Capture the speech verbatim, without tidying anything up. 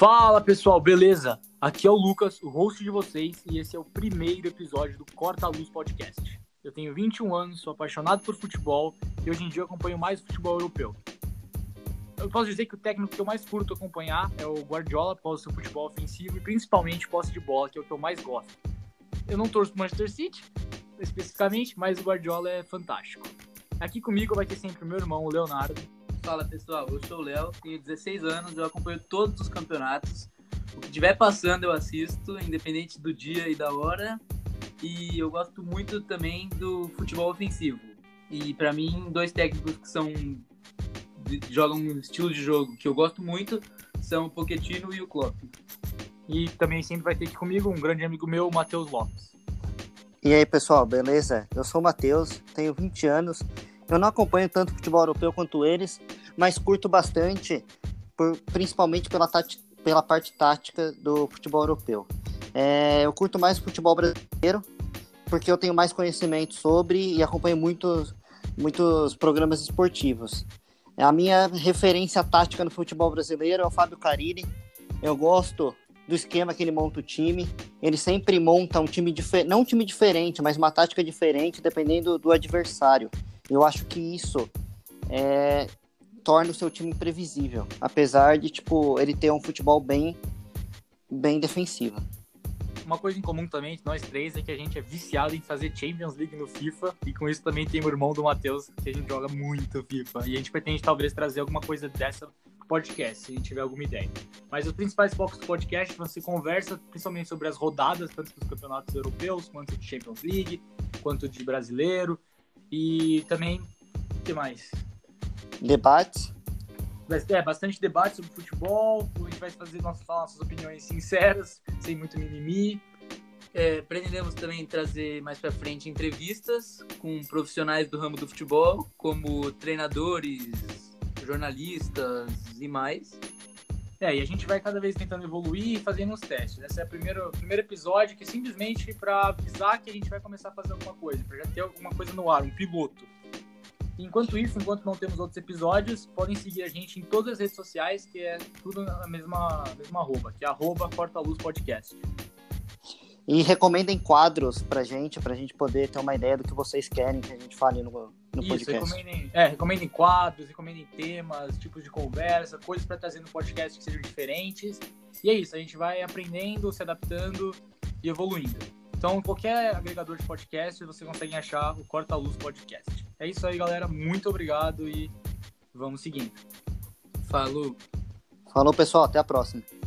Fala pessoal, beleza? Aqui é o Lucas, o host de vocês, e esse é o primeiro episódio do Corta a Luz Podcast. Eu tenho vinte e um anos, sou apaixonado por futebol e hoje em dia eu acompanho mais o futebol europeu. Eu posso dizer que o técnico que eu mais curto acompanhar é o Guardiola, por causa do seu futebol ofensivo e principalmente posse de bola, que é o que eu mais gosto. Eu não torço pro Manchester City, especificamente, mas o Guardiola é fantástico. Aqui comigo vai ter sempre o meu irmão, o Leonardo. Fala pessoal, eu sou o Léo, tenho dezesseis anos, eu acompanho todos os campeonatos. O que estiver passando eu assisto, independente do dia e da hora. E eu gosto muito também do futebol ofensivo. E pra mim, dois técnicos que são jogam um estilo de jogo que eu gosto muito são o Pochettino e o Klopp. E também sempre vai ter aqui comigo um grande amigo meu, o Matheus Lopes. E aí pessoal, beleza? Eu sou o Matheus, tenho vinte anos. Eu não acompanho tanto futebol europeu quanto eles, mas curto bastante, por, principalmente pela, tati, pela parte tática do futebol europeu. É, eu curto mais o futebol brasileiro, porque eu tenho mais conhecimento sobre e acompanho muitos, muitos programas esportivos. A minha referência tática no futebol brasileiro é o Fábio Carille. Eu gosto do esquema que ele monta o time. Ele sempre monta um time diferente, não um time diferente, mas uma tática diferente, dependendo do adversário. Eu acho que isso é, torna o seu time imprevisível, apesar de tipo, ele ter um futebol bem, bem defensivo. Uma coisa em comum também entre nós três é que a gente é viciado em fazer Champions League no FIFA, e com isso também tem o irmão do Matheus, que a gente joga muito FIFA, e a gente pretende talvez trazer alguma coisa dessa pro podcast, se a gente tiver alguma ideia. Mas os principais focos do podcast, você conversa principalmente sobre as rodadas, tanto dos campeonatos europeus, quanto de Champions League, quanto de brasileiro. E também, o que mais? Debates. É, bastante debate sobre futebol. A gente vai fazer nossas, nossas opiniões sinceras, sem muito mimimi. É, pretendemos também trazer mais pra frente entrevistas com profissionais do ramo do futebol, como treinadores, jornalistas e mais. É, e a gente vai cada vez tentando evoluir e fazendo os testes. Esse é o primeiro, primeiro episódio que é simplesmente para avisar que a gente vai começar a fazer alguma coisa, para já ter alguma coisa no ar, um piloto. E enquanto isso, enquanto não temos outros episódios, podem seguir a gente em todas as redes sociais, que é tudo na mesma, mesma arroba, que é arroba Corta Luz Podcast. E recomendem quadros pra gente, pra gente poder ter uma ideia do que vocês querem que a gente fale no, no Isso, podcast. recomendem, é, recomendem quadros, recomendem temas, tipos de conversa, coisas para trazer no podcast que sejam diferentes. E é isso, a gente vai aprendendo, se adaptando e evoluindo. Então, qualquer agregador de podcast, você consegue achar o Corta Luz Podcast. É isso aí, galera. Muito obrigado e vamos seguindo. Falou! Falou, pessoal. Até a próxima.